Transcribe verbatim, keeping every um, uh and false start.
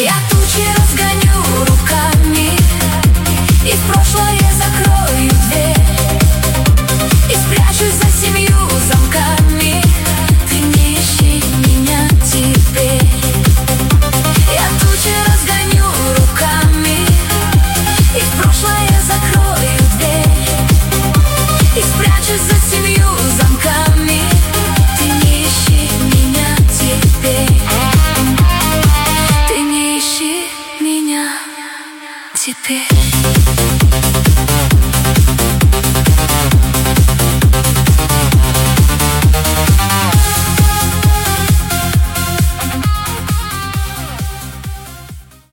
Я тучи разгоню руками, и в прошлое закрою дверь, и спрячусь за семью замками. Ты не ищи меня теперь. Я тучи разгоню руками, и в прошлое закрою дверь, и спрячусь за семью замками.